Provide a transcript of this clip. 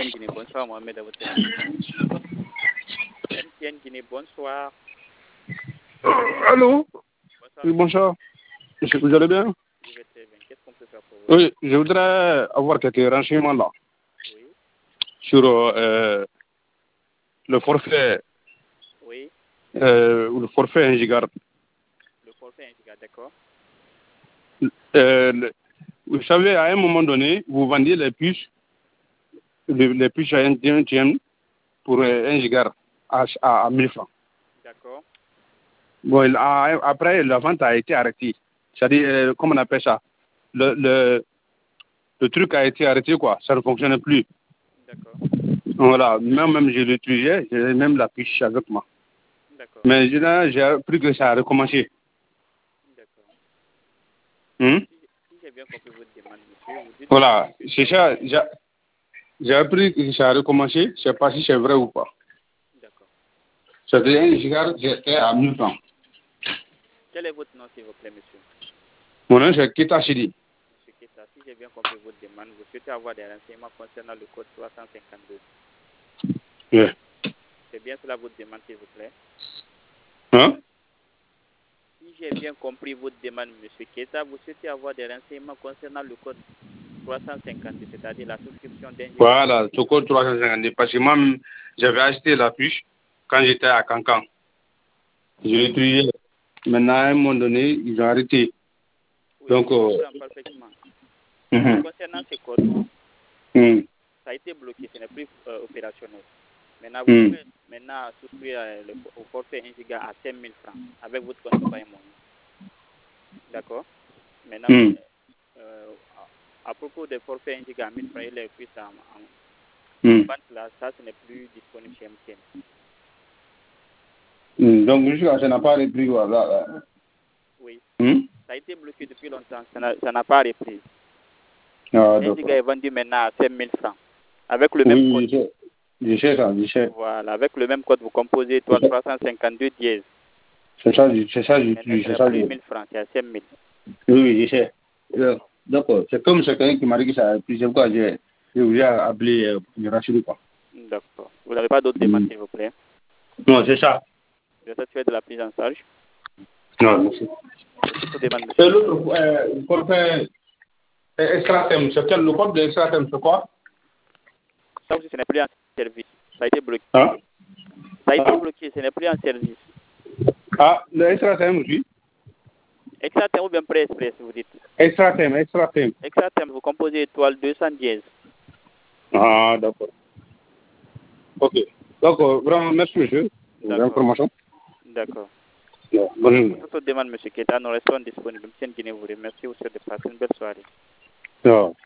MTN Guinée, bonsoir Mohamed à votre service. MTN Guinée, bonsoir. Allô? Bonsoir. Oui, bonsoir. Vous allez bien? Je vais très bien. Qu'est-ce qu'on peut faire pour vous? Oui, je voudrais avoir quelques renseignements là. Oui. Sur le forfait. Oui. Le forfait 1 giga. Le forfait 1 giga, d'accord. Vous savez, à un moment donné, vous vendiez les puces, les puces à 1 tiers pour 1 giga à 1000 francs. D'accord. Bon, après, la vente a été arrêtée. C'est-à-dire, comment on appelle ça? Le truc a été arrêté, quoi. Ça ne fonctionnait plus. D'accord. Voilà. Même je l'utilisais, j'ai même la puce avec moi. D'accord. Mais j'ai appris que ça a recommencé. D'accord. Si j'ai bien compris votre demande, monsieur, vous dites... Voilà. C'est ça. J'ai appris que ça a recommencé. Je ne sais pas si c'est vrai ou pas. D'accord. C'est-à-dire, 1 giga, j'étais à 1000 francs. Quel est votre nom, s'il vous plaît, monsieur? Mon nom, c'est Kita Sidi. Monsieur Keta, si j'ai bien compris votre demande, vous souhaitez avoir des renseignements concernant le code 352. Oui. C'est bien cela votre demande, s'il vous plaît? Hein? Si j'ai bien compris votre demande, monsieur Keta, vous souhaitez avoir des renseignements concernant le code 352, c'est-à-dire la souscription d'un giga. Voilà, le code 352. Parce que moi, j'avais acheté la puce quand j'étais à Cancan. Je l'ai utilisé. Maintenant, à un moment donné, ils ont arrêté. Oui, Donc, je comprends parfaitement. Concernant ce code, ça a été bloqué, ce n'est plus opérationnel. Maintenant, vous pouvez maintenant souscrire au forfait 1 giga à 5 000 francs avec votre compte Papa Money. D'accord? Maintenant, à propos des forfaits 1 giga à 1000 francs, il est pris en vente là, ça, ce n'est plus disponible chez MTN. Donc, jusqu'à ça n'a pas repris. Voilà. Oui. Ça a été bloqué depuis longtemps, ça n'a pas repris. Ah, 1 giga est vendu maintenant à 5 000 francs. Avec le même code. Je sais ça, je sais. Voilà, avec le même code, vous composez étoile 352 dièse. C'est ça, Maintenant, c'est ça. plus 1000 francs, c'est à 5 000. Oui, je sais. D'accord. C'est comme quelqu'un qui m'a dit que ça a plusieurs fois, j'ai voulu appeler le Rachid, quoi. D'accord. Vous n'avez pas d'autres demandes, s'il vous plaît? Non, c'est ça. Vous êtes satisfait de la prise en charge? Non, merci. Autre demande, monsieur. Et l'autre, forfait extra thème, c'est quel? Le code de extra thème, c'est quoi? Ça aussi, ce n'est plus en service. Ça a été bloqué. Hein? Ça a été bloqué, ce n'est plus en service. Ah, le extra thème aussi? Extra thème ou bien pré-express, vous dites? Extra thème, extra thème. Extra thème, vous composez étoile 200 dièse. Ah, d'accord. Ok. Donc, vraiment, merci, monsieur, pour l'information. D'accord. Bonne journée. Autre demande, monsieur Keta, nous restons disponibles. M. Guinée vous remercie. Vous souhaite de passer une belle soirée.